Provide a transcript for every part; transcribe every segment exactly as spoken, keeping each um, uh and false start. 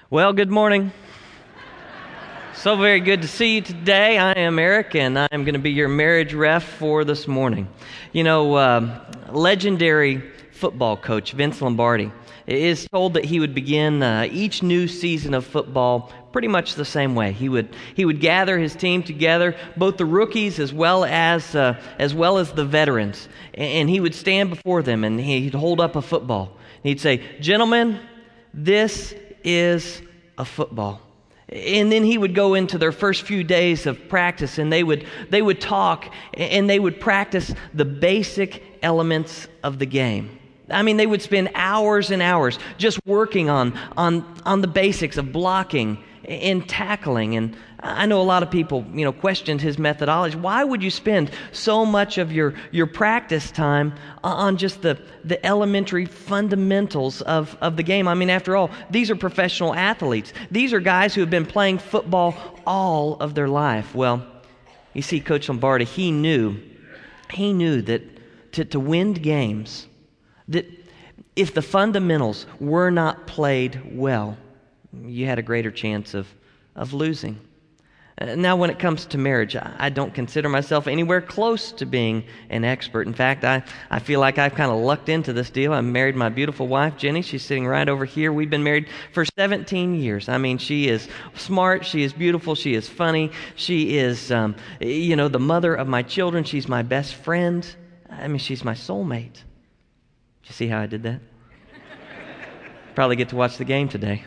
Well, good morning. So very good to see you today. I am Eric, and I am going to be your marriage ref for this morning. You know, uh, legendary football coach Vince Lombardi is told that he would begin uh, each new season of football pretty much the same way. He would he would gather his team together, both the rookies as well as uh, as well as the veterans, and he would stand before them and he'd hold up a football. He'd say, "Gentlemen, this is a football." And then he would go into their first few days of practice, and they would they would talk and they would practice the basic elements of the game. I mean, they would spend hours and hours just working on on on the basics of blocking and tackling. And I know a lot of people, you know, questioned his methodology. Why would you spend so much of your, your practice time on just the, the elementary fundamentals of, of the game? I mean, after all, these are professional athletes. These are guys who have been playing football all of their life. Well, you see, Coach Lombardi, he knew, he knew that to, to win games, that if the fundamentals were not played well, you had a greater chance of, of losing. Uh, now, when it comes to marriage, I, I don't consider myself anywhere close to being an expert. In fact, I, I feel like I've kind of lucked into this deal. I married my beautiful wife, Jenny. She's sitting right over here. We've been married for seventeen years. I mean, she is smart. She is beautiful. She is funny. She is, um, you know, the mother of my children. She's my best friend. I mean, she's my soulmate. Did you see how I did that? Probably get to watch the game today.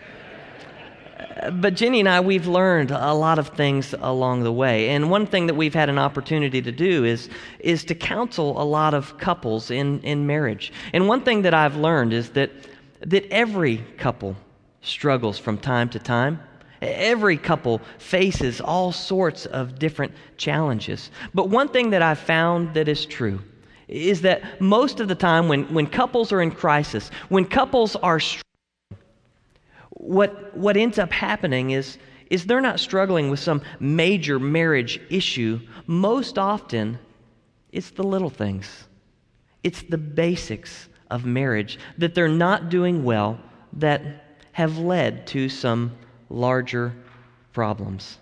But Jenny and I, we've learned a lot of things along the way. And one thing that we've had an opportunity to do is, is to counsel a lot of couples in, in marriage. And one thing that I've learned is that, that every couple struggles from time to time. Every couple faces all sorts of different challenges. But one thing that I've found that is true is that most of the time when, when couples are in crisis, when couples are struggling, What what ends up happening is, is they're not struggling with some major marriage issue. Most often, it's the little things. It's the basics of marriage that they're not doing well that have led to some larger problems.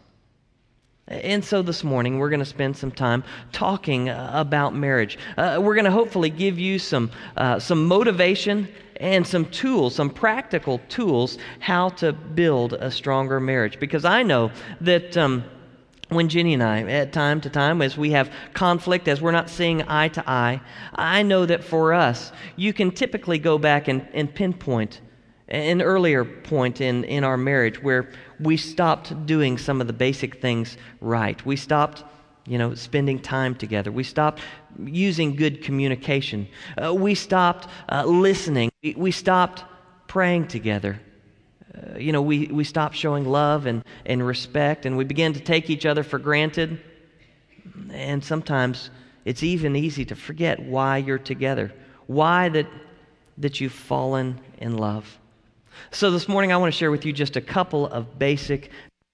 And so this morning, we're going to spend some time talking uh, about marriage. Uh, we're going to hopefully give you some uh, some motivation and some tools, some practical tools, how to build a stronger marriage. Because I know that um, when Jenny and I, at time to time, as we have conflict, as we're not seeing eye to eye, I know that for us, you can typically go back and, and pinpoint an earlier point in, in our marriage where we stopped doing some of the basic things right. We stopped, you know, spending time together. We stopped using good communication. Uh, we stopped uh, listening. We, we stopped praying together. Uh, you know, we, we stopped showing love and, and respect, and we began to take each other for granted. And sometimes it's even easy to forget why you're together, why that that you've fallen in love. So this morning I want to share with you just a couple of basic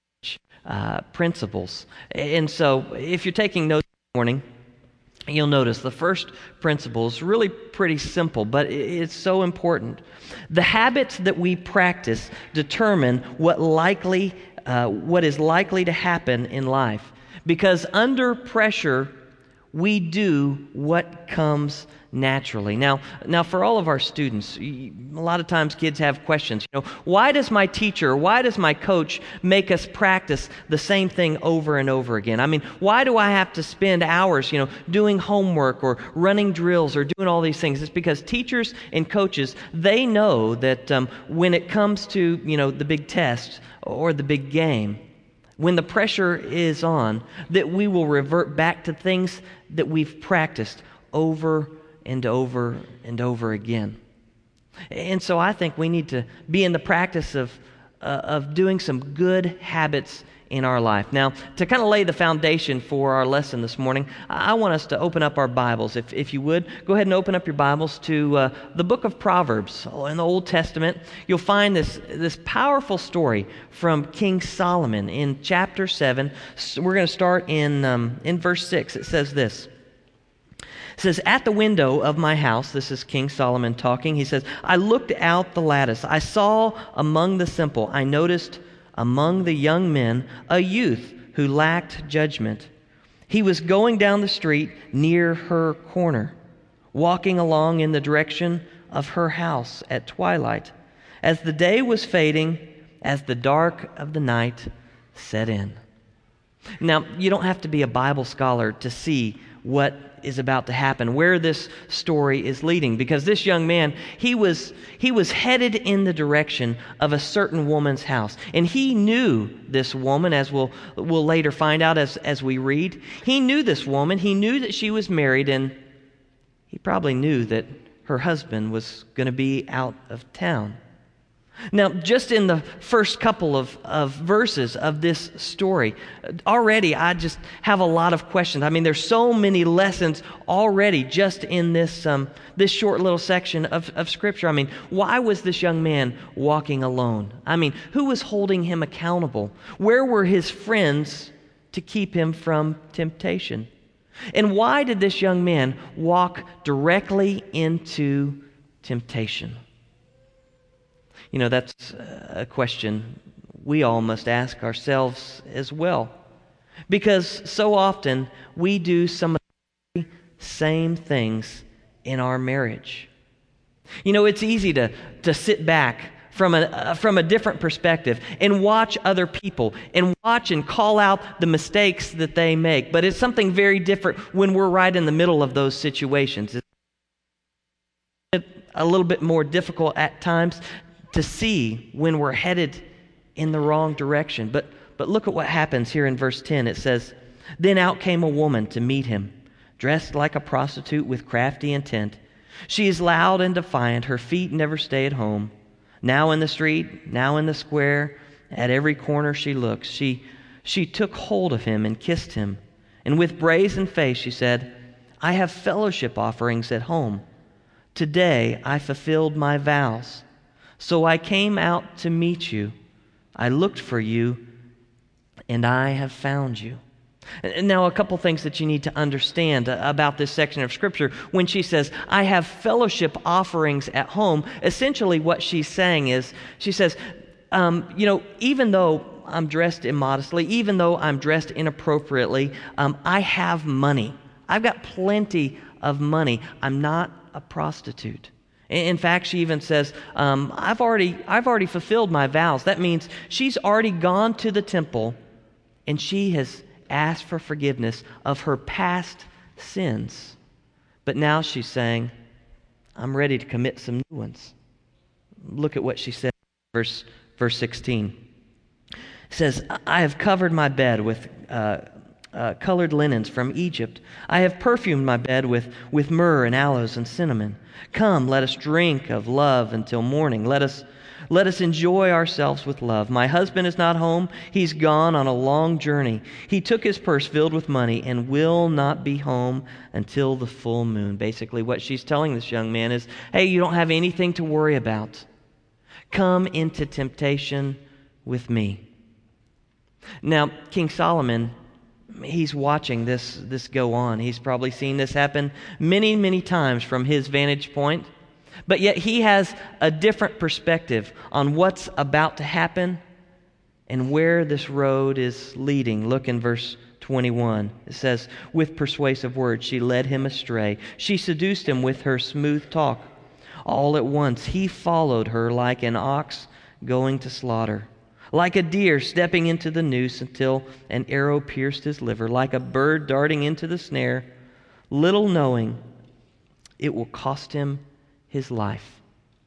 uh, principles. And so if you're taking notes this morning, you'll notice the first principle is really pretty simple, but it's so important. The habits that we practice determine what likely, uh, what is likely to happen in life. Because under pressure, we do what comes naturally. Now, now for all of our students, a lot of times kids have questions. You know, why does my teacher, why does my coach make us practice the same thing over and over again? I mean, why do I have to spend hours, you know, doing homework or running drills or doing all these things? It's because teachers and coaches, they know that um, when it comes to, you know, the big test or the big game, when the pressure is on, that we will revert back to things that we've practiced over and over and over again. And so I think we need to be in the practice of uh, of doing some good habits in our life. Now, to kind of lay the foundation for our lesson this morning, I want us to open up our Bibles. If if you would, go ahead and open up your Bibles to uh, the book of Proverbs in the Old Testament. You'll find this, this powerful story from King Solomon in chapter seven. So we're going to start in, um, in verse six. It says this. It says, "At the window of my house," this is King Solomon talking, he says, "I looked out the lattice. I saw among the simple, I noticed among the young men a youth who lacked judgment. He was going down the street near her corner, walking along in the direction of her house at twilight, as the day was fading, as the dark of the night set in." Now, you don't have to be a Bible scholar to see what is about to happen, where this story is leading, because this young man, he was he was headed in the direction of a certain woman's house, and he knew this woman, as we'll we'll later find out as as we read. He knew this woman. He knew that she was married, and he probably knew that her husband was going to be out of town. Now, just in the first couple of, of verses of this story, already I just have a lot of questions. I mean, there's so many lessons already just in this um, this short little section of, of Scripture. I mean, why was this young man walking alone? I mean, who was holding him accountable? Where were his friends to keep him from temptation? And why did this young man walk directly into temptation? You know, that's a question we all must ask ourselves as well. Because so often we do some of the same things in our marriage. You know, it's easy to, to sit back from a, uh, from a different perspective and watch other people and watch and call out the mistakes that they make. But it's something very different when we're right in the middle of those situations. It's a little bit more difficult at times to see when we're headed in the wrong direction. But but look at what happens here in verse ten. It says, "Then out came a woman to meet him, dressed like a prostitute with crafty intent. She is loud and defiant. Her feet never stay at home. Now in the street, now in the square, at every corner she looks. She she took hold of him and kissed him. And with brazen face she said, 'I have fellowship offerings at home. Today I fulfilled my vows. So I came out to meet you. I looked for you, and I have found you.'" And now a couple things that you need to understand about this section of Scripture. When she says, "I have fellowship offerings at home," essentially what she's saying is, she says, um, you know, even though I'm dressed immodestly, even though I'm dressed inappropriately, um, I have money. I've got plenty of money. I'm not a prostitute. In fact, she even says, um, I've already I've already fulfilled my vows. That means she's already gone to the temple and she has asked for forgiveness of her past sins. But now she's saying, I'm ready to commit some new ones. Look at what she said, verse, verse sixteen. It says, "I have covered my bed with uh, uh, colored linens from Egypt. I have perfumed my bed with, with myrrh and aloes and cinnamon. Come, let us drink of love until morning. Let us let us enjoy ourselves with love. My husband is not home. He's gone on a long journey. He took his purse filled with money and will not be home until the full moon." Basically, what she's telling this young man is, hey, you don't have anything to worry about. Come into temptation with me. Now, King Solomon, he's watching this, this go on. He's probably seen this happen many, many times from his vantage point. But yet he has a different perspective on what's about to happen and where this road is leading. Look in verse twenty-one. It says, "With persuasive words she led him astray. She seduced him with her smooth talk. All at once he followed her like an ox going to slaughter, like a deer stepping into the noose until an arrow pierced his liver, like a bird darting into the snare, little knowing it will cost him his life."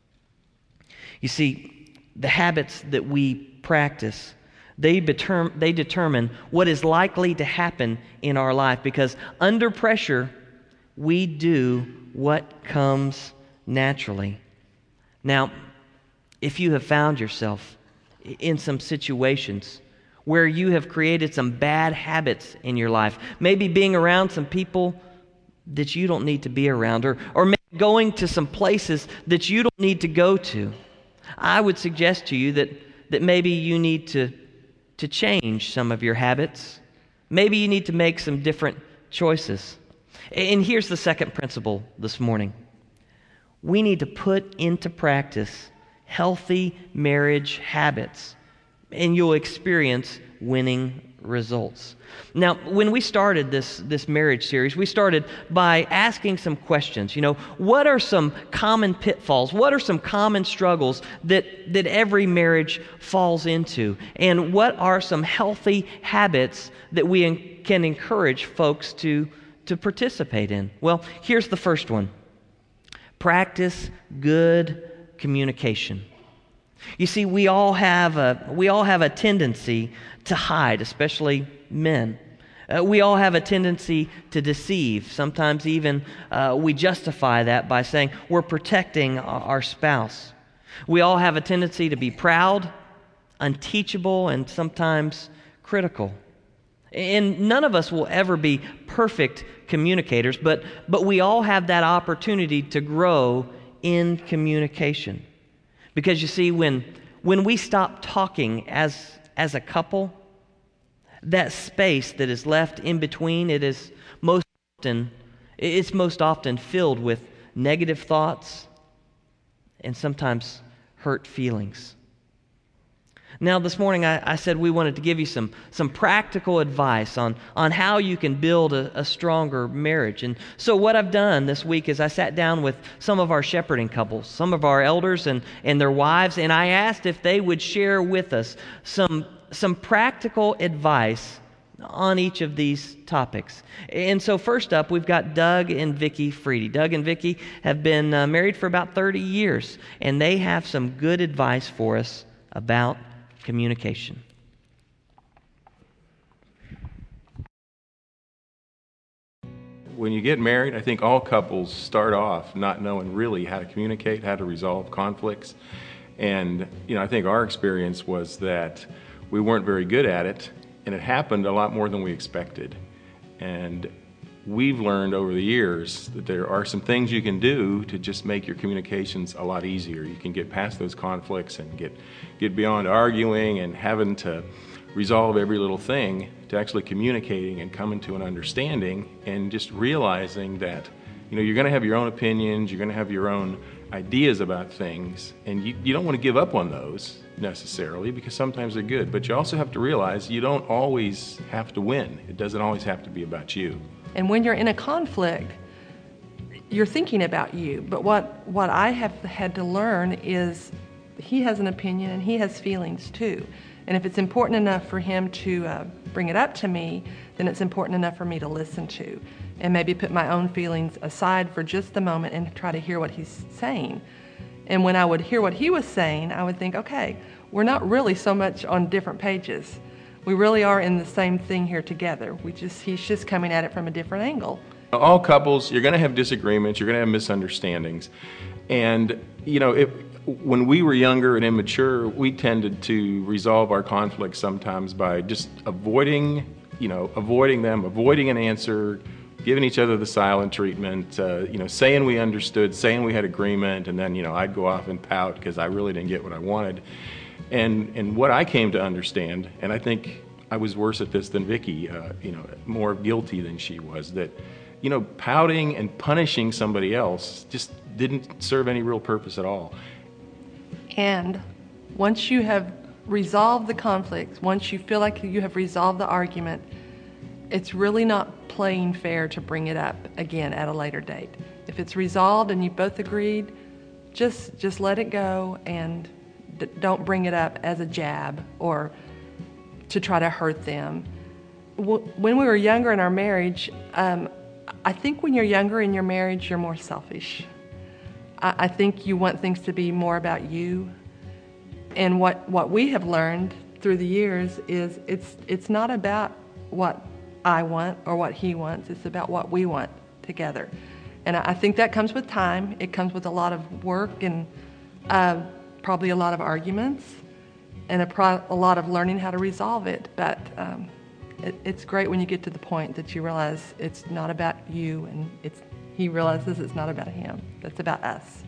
You see, the habits that we practice, they, determ- they determine what is likely to happen in our life, because under pressure, we do what comes naturally. Now, if you have found yourself in some situations where you have created some bad habits in your life, maybe being around some people that you don't need to be around, or, or maybe going to some places that you don't need to go to, I would suggest to you that, that maybe you need to, to change some of your habits. Maybe you need to make some different choices. And here's the second principle this morning. We need to put into practice healthy marriage habits, and you'll experience winning results. Now, when we started this, this marriage series, we started by asking some questions. You know, what are some common pitfalls? What are some common struggles that, that every marriage falls into? And what are some healthy habits that we en- can encourage folks to, to participate in? Well, here's the first one. Practice good communication. You see, we all have a, we all have a tendency to hide, especially men. Uh, we all have a tendency to deceive. Sometimes even uh, we justify that by saying we're protecting our, our spouse. We all have a tendency to be proud, unteachable, and sometimes critical. And none of us will ever be perfect communicators, but, but we all have that opportunity to grow in communication. Because you see, when, when we stop talking as, as a couple, that space that is left in between, it is most often, it's most often filled with negative thoughts and sometimes hurt feelings. Now, this morning I, I said we wanted to give you some, some practical advice on, on how you can build a, a stronger marriage. And so what I've done this week is I sat down with some of our shepherding couples, some of our elders and, and their wives, and I asked if they would share with us some, some practical advice on each of these topics. And so first up, we've got Doug and Vicki Freedy. Doug and Vicki have been uh, married for about thirty years, and they have some good advice for us about communication. When you get married, I think all couples start off not knowing really how to communicate, how to resolve conflicts. And, you know, I think our experience was that we weren't very good at it, and it happened a lot more than we expected. And we've learned over the years that there are some things you can do to just make your communications a lot easier. You can get past those conflicts and get, get beyond arguing and having to resolve every little thing to actually communicating and coming to an understanding and just realizing that, you know, you're going to have your own opinions, you're going to have your own ideas about things, and you, you don't want to give up on those necessarily because sometimes they're good, but you also have to realize you don't always have to win. It doesn't always have to be about you. And when you're in a conflict, you're thinking about you. But what, what I have had to learn is he has an opinion and he has feelings too. And if it's important enough for him to uh, bring it up to me, then it's important enough for me to listen to and maybe put my own feelings aside for just a moment and try to hear what he's saying. And when I would hear what he was saying, I would think, okay, we're not really so much on different pages. We really are in the same thing here together. We just he's just coming at it from a different angle. All couples, you're going to have disagreements, you're going to have misunderstandings. And, you know, if, when we were younger and immature, we tended to resolve our conflicts sometimes by just avoiding, you know, avoiding them, avoiding an answer, giving each other the silent treatment, uh, you know, saying we understood, saying we had agreement, and then, you know, I'd go off and pout because I really didn't get what I wanted. And and what I came to understand, and I think I was worse at this than Vicki, uh, you know, more guilty than she was, that, you know, pouting and punishing somebody else just didn't serve any real purpose at all. And once you have resolved the conflict, once you feel like you have resolved the argument, it's really not playing fair to bring it up again at a later date. If it's resolved and you both agreed, just just let it go and d- don't bring it up as a jab or to try to hurt them. W- when we were younger in our marriage, um, I think when you're younger in your marriage, you're more selfish. I, I think you want things to be more about you. And what, what we have learned through the years is it's it's not about what I want or what he wants. It's about what we want together. And I think that comes with time. It comes with a lot of work and uh, probably a lot of arguments and a, pro- a lot of learning how to resolve it. But um, it, it's great when you get to the point that you realize it's not about you and it's he realizes it's not about him. It's about us.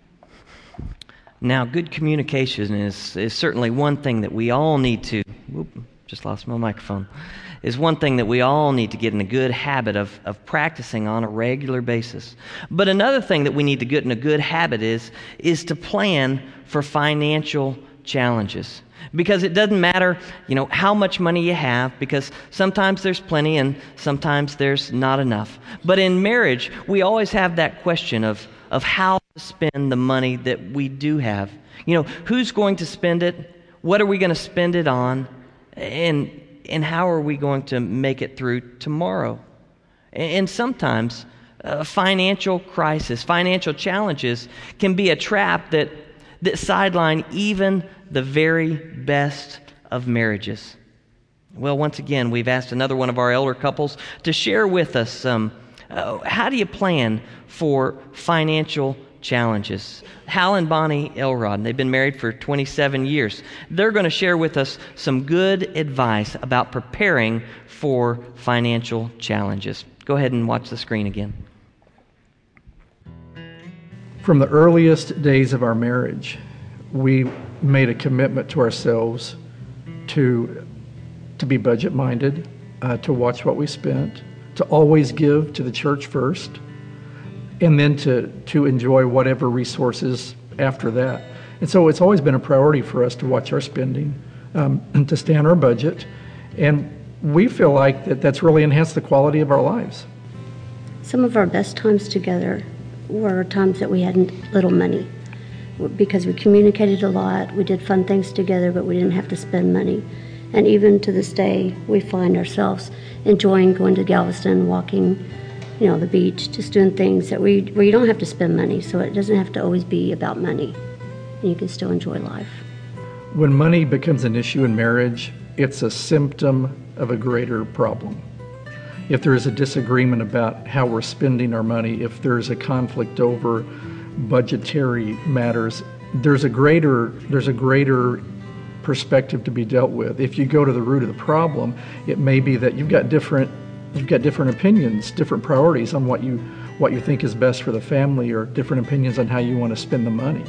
Now, good communication is, is certainly one thing that we all need to, whoop, just lost my microphone, is one thing that we all need to get in a good habit of, of practicing on a regular basis. But another thing that we need to get in a good habit is, is to plan for financial challenges. Because it doesn't matter, you know, how much money you have, because sometimes there's plenty and sometimes there's not enough. But in marriage, we always have that question of, of how to spend the money that we do have. You know, who's going to spend it? What are we going to spend it on? And and how are we going to make it through tomorrow? And, and sometimes uh, financial crisis, financial challenges can be a trap that that sideline even the very best of marriages. Well, once again, we've asked another one of our elder couples to share with us um, uh, how do you plan for financial challenges. Hal and Bonnie Elrod, they've been married for twenty-seven years. They're going to share with us some good advice about preparing for financial challenges. Go ahead and watch the screen again. From the earliest days of our marriage, we made a commitment to ourselves to, to be budget-minded, uh, to watch what we spent, to always give to the church first, and then to, to enjoy whatever resources after that. And so it's always been a priority for us to watch our spending, um, and to stay on our budget. And we feel like that that's really enhanced the quality of our lives. Some of our best times together were times that we had little money, because we communicated a lot, we did fun things together, but we didn't have to spend money. And even to this day, we find ourselves enjoying going to Galveston, walking, you know, the beach, just doing things that we where you don't have to spend money, so it doesn't have to always be about money, and you can still enjoy life. When money becomes an issue in marriage, it's a symptom of a greater problem. If there is a disagreement about how we're spending our money, if there's a conflict over budgetary matters, there's a greater there's a greater perspective to be dealt with. If you go to the root of the problem, it may be that you've got different you've got different opinions, different priorities on what you what you think is best for the family, or different opinions on how you want to spend the money.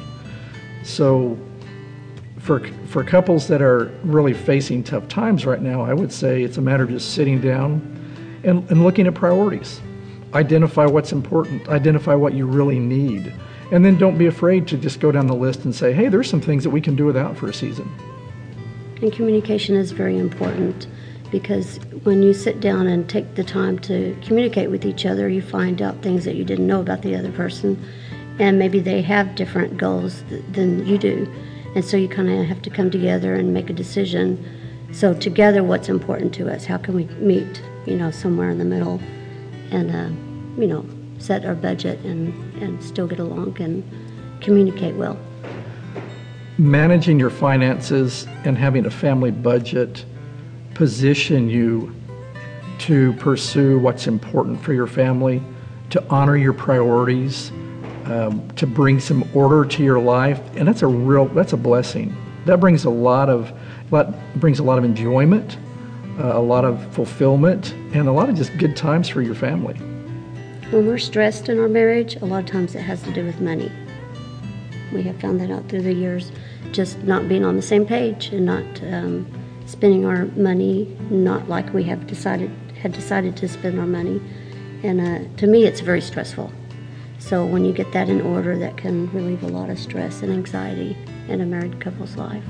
So for for couples that are really facing tough times right now, I would say it's a matter of just sitting down and, and looking at priorities. Identify what's important, identify what you really need, and then don't be afraid to just go down the list and say, hey, there's some things that we can do without for a season. And communication is very important, because when you sit down and take the time to communicate with each other, you find out things that you didn't know about the other person, and maybe they have different goals th- than you do, and so you kind of have to come together and make a decision. So together, what's important to us? How can we meet, you know, somewhere in the middle, and uh, you know, set our budget and, and still get along and communicate well. Managing your finances and having a family budget position you to pursue what's important for your family, to honor your priorities, um, to bring some order to your life, and that's a real that's a blessing. That brings a lot of that brings a lot of enjoyment, uh, a lot of fulfillment, and a lot of just good times for your family. When we're stressed in our marriage, a lot of times it has to do with money. We have found that out through the years, just not being on the same page and not um, spending our money not like we have decided had decided to spend our money. And uh, to me, it's very stressful. So when you get that in order, that can relieve a lot of stress and anxiety in a married couple's life.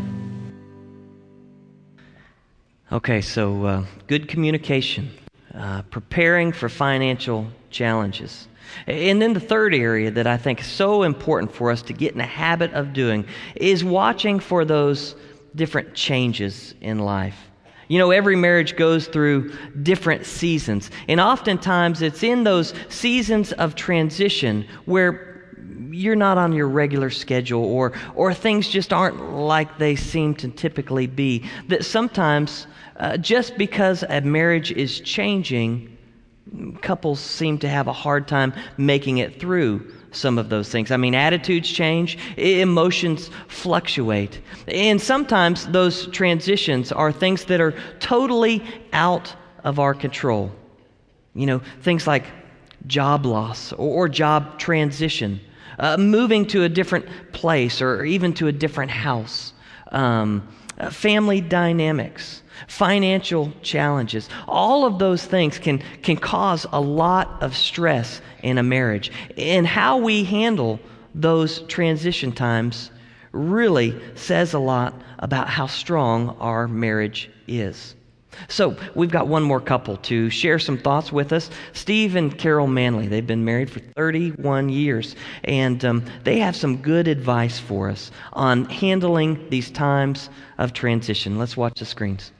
Okay, so uh, good communication, uh, preparing for financial challenges. And then the third area that I think is so important for us to get in a habit of doing is watching for those different changes in life. You know, every marriage goes through different seasons, and oftentimes it's in those seasons of transition where you're not on your regular schedule, or or things just aren't like they seem to typically be, that sometimes uh, just because a marriage is changing, couples seem to have a hard time making it through some of those things. I mean, attitudes change, emotions fluctuate, and sometimes those transitions are things that are totally out of our control. You know, things like job loss or, or job transition, uh, moving to a different place or even to a different house, um, uh, family dynamics, financial challenges. All of those things can, can cause a lot of stress in a marriage. And how we handle those transition times really says a lot about how strong our marriage is. So we've got one more couple to share some thoughts with us. Steve and Carol Manley. They've been married for thirty-one years, and um, they have some good advice for us on handling these times of transition. Let's watch the screens.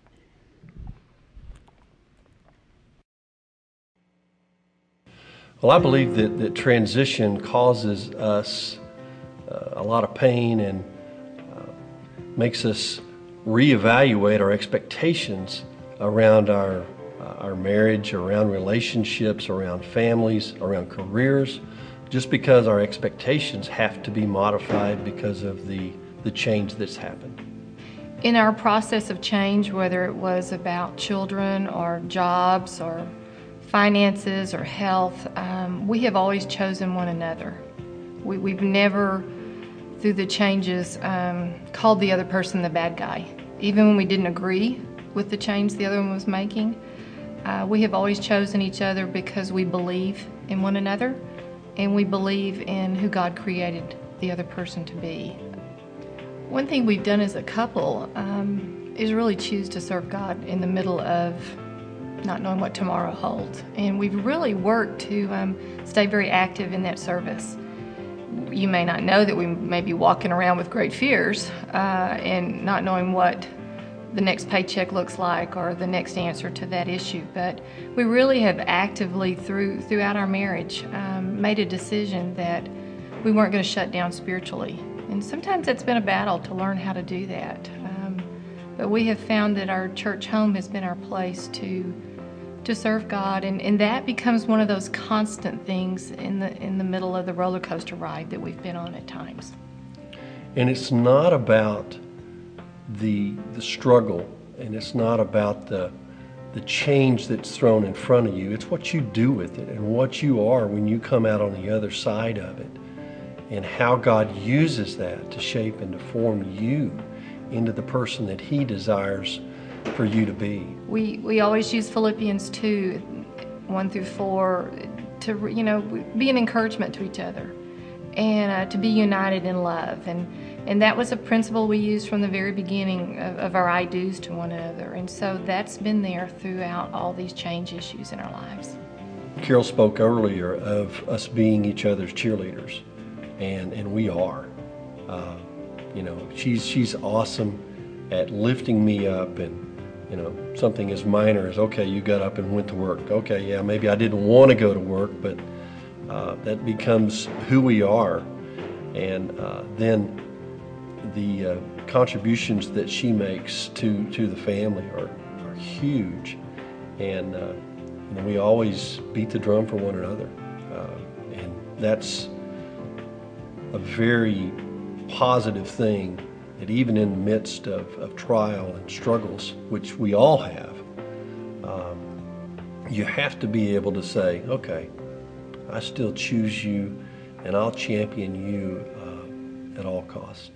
Well, I believe that, that transition causes us uh, a lot of pain and uh, makes us reevaluate our expectations around our uh, our marriage, around relationships, around families, around careers, just because our expectations have to be modified because of the, the change that's happened. In our process of change, whether it was about children or jobs or finances or health, um, we have always chosen one another. We, we've never, through the changes, um, called the other person the bad guy. Even when we didn't agree with the change the other one was making, uh, we have always chosen each other because we believe in one another and we believe in who God created the other person to be. One thing we've done as a couple um, is really choose to serve God in the middle of not knowing what tomorrow holds. And we've really worked to um, stay very active in that service. You may not know that we may be walking around with great fears uh, and not knowing what the next paycheck looks like or the next answer to that issue. But we really have actively, through throughout our marriage, um, made a decision that we weren't going to shut down spiritually. And sometimes it's been a battle to learn how to do that. Um, but we have found that our church home has been our place to to serve God, and, and that becomes one of those constant things in the in the middle of the roller coaster ride that we've been on at times. And it's not about the the struggle, and it's not about the the change that's thrown in front of you. It's what you do with it and what you are when you come out on the other side of it, and how God uses that to shape and to form you into the person that He desires for you to be. We we always use Philippians two, one through four, to you know be an encouragement to each other, and uh, to be united in love, and and that was a principle we used from the very beginning of, of our I do's to one another, and so that's been there throughout all these change issues in our lives. Carol spoke earlier of us being each other's cheerleaders, and and we are. Uh, you know, she's she's awesome at lifting me up, and you know, something as minor as, okay, you got up and went to work. Okay, yeah, maybe I didn't want to go to work, but uh, that becomes who we are. And uh, then the uh, contributions that she makes to, to the family are, are huge. And uh, you know, we always beat the drum for one another. Uh, and that's a very positive thing, that even in the midst of, of trial and struggles, which we all have, um, you have to be able to say, okay, I still choose you, and I'll champion you uh, at all cost.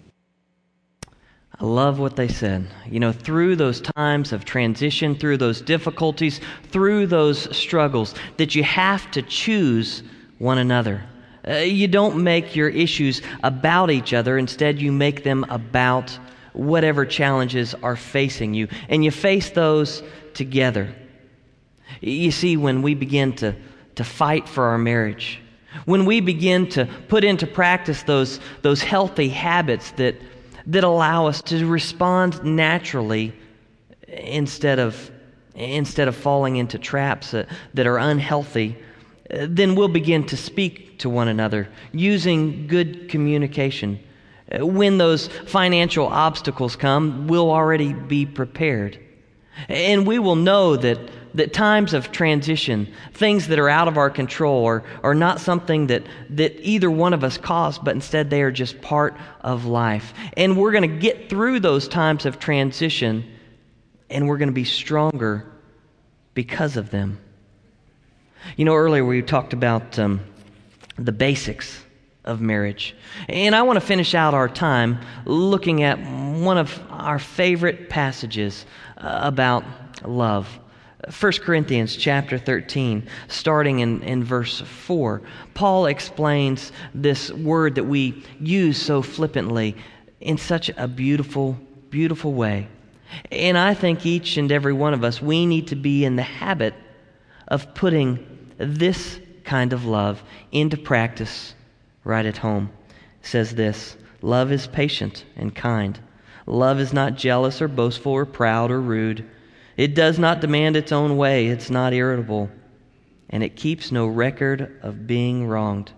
I love what they said. You know, through those times of transition, through those difficulties, through those struggles, that you have to choose one another. Uh, you don't make your issues about each other. Instead, you make them about whatever challenges are facing you, and you face those together. You see, when we begin to, to fight for our marriage, when we begin to put into practice those, those healthy habits that, that allow us to respond naturally instead of, instead of falling into traps that, that are unhealthy, then we'll begin to speak to one another using good communication. When those financial obstacles come, we'll already be prepared. And we will know that, that times of transition, things that are out of our control, are, are not something that, that either one of us caused, but instead they are just part of life. And we're going to get through those times of transition, and we're going to be stronger because of them. You know, earlier we talked about um, the basics of marriage. And I want to finish out our time looking at one of our favorite passages uh, about love. First Corinthians chapter thirteen, starting in, in verse four. Paul explains this word that we use so flippantly in such a beautiful, beautiful way. And I think each and every one of us, we need to be in the habit of putting this kind of love into practice right at home. It says this: love is patient and kind. Love is not jealous or boastful or proud or rude. It does not demand its own way. It's not irritable. And it keeps no record of being wronged.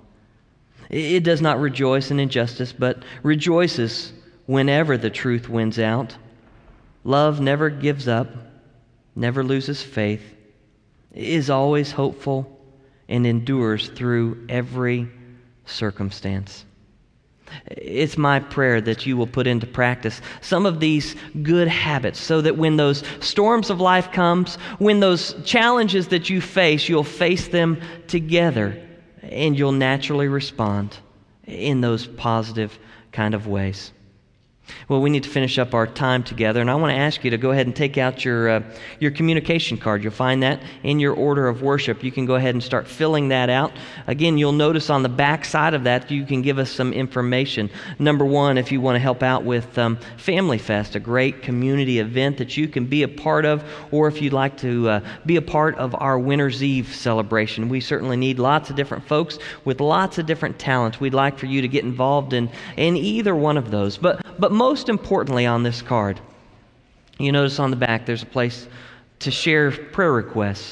It does not rejoice in injustice, but rejoices whenever the truth wins out. Love never gives up, never loses faith, is always hopeful, and endures through every circumstance. It's my prayer that you will put into practice some of these good habits so that when those storms of life comes, when those challenges that you face, you'll face them together and you'll naturally respond in those positive kind of ways. Well, we need to finish up our time together, and I want to ask you to go ahead and take out your uh, your communication card. You'll find that in your order of worship. You can go ahead and start filling that out. Again, you'll notice on the back side of that, you can give us some information. Number one, if you want to help out with um, Family Fest, a great community event that you can be a part of, or if you'd like to uh, be a part of our Winter's Eve celebration. We certainly need lots of different folks with lots of different talents. We'd like for you to get involved in, in either one of those. But But most importantly on this card, you notice on the back there's a place to share prayer requests.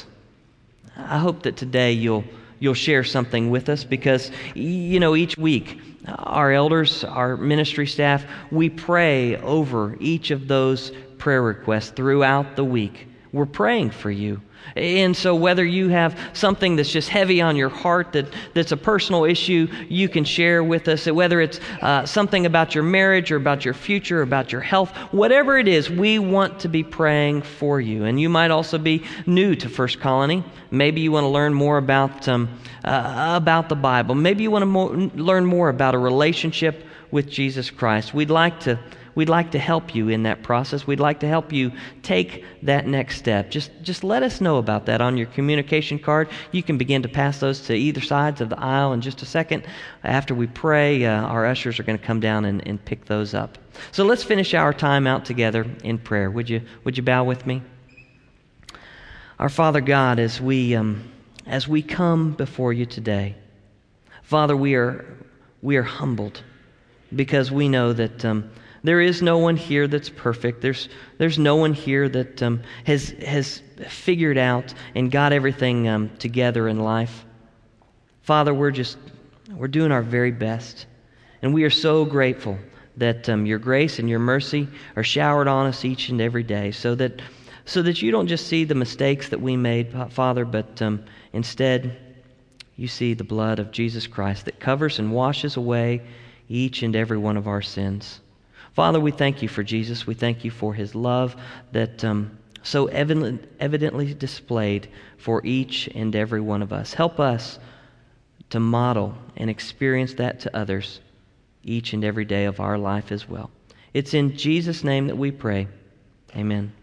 I hope that today you'll you'll share something with us because, you know, each week our elders, our ministry staff, we pray over each of those prayer requests throughout the week. We're praying for you. And so whether you have something that's just heavy on your heart, that, that's a personal issue, you can share with us. Whether it's uh, something about your marriage or about your future or about your health, whatever it is, we want to be praying for you. And you might also be new to First Colony. Maybe you want to learn more about, um, uh, about the Bible. Maybe you want to mo- learn more about a relationship with Jesus Christ. We'd like to We'd like to help you in that process. We'd like to help you take that next step. Just, just let us know about that on your communication card. You can begin to pass those to either sides of the aisle in just a second. After we pray, uh, our ushers are going to come down and, and pick those up. So let's finish our time out together in prayer. Would you, would you bow with me? Our Father God, as we, um, as we come before you today, Father, we are, we are humbled because we know that um, there is no one here that's perfect. There's there's no one here that um, has has figured out and got everything um, together in life. Father, we're just we're doing our very best, and we are so grateful that um, your grace and your mercy are showered on us each and every day, so that so that you don't just see the mistakes that we made, Father, but um, instead you see the blood of Jesus Christ that covers and washes away each and every one of our sins. Father, we thank you for Jesus. We thank you for his love that um, so evident, evidently displayed for each and every one of us. Help us to model and experience that to others each and every day of our life as well. It's in Jesus' name that we pray. Amen.